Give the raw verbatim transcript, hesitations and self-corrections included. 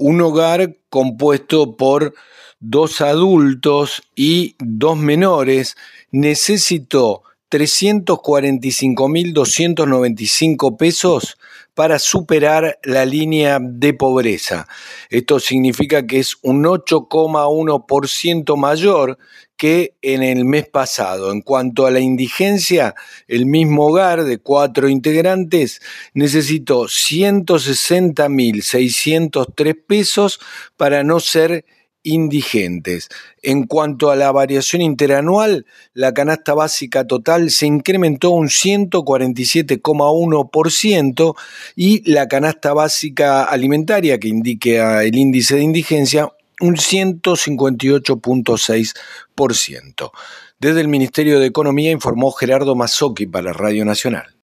un hogar compuesto por dos adultos y dos menores necesitó trescientos cuarenta y cinco mil doscientos noventa y cinco pesos para superar la línea de pobreza. Esto significa que es un ocho coma uno por ciento mayor que en el mes pasado. En cuanto a la indigencia, el mismo hogar de cuatro integrantes necesitó ciento sesenta mil seiscientos tres pesos para no ser indigentes. En cuanto a la variación interanual, la canasta básica total se incrementó un ciento cuarenta y siete coma uno por ciento y la canasta básica alimentaria, que indica el índice de indigencia, un ciento cincuenta y ocho coma seis por ciento. Desde el Ministerio de Economía informó Gerardo Mazzocchi para Radio Nacional.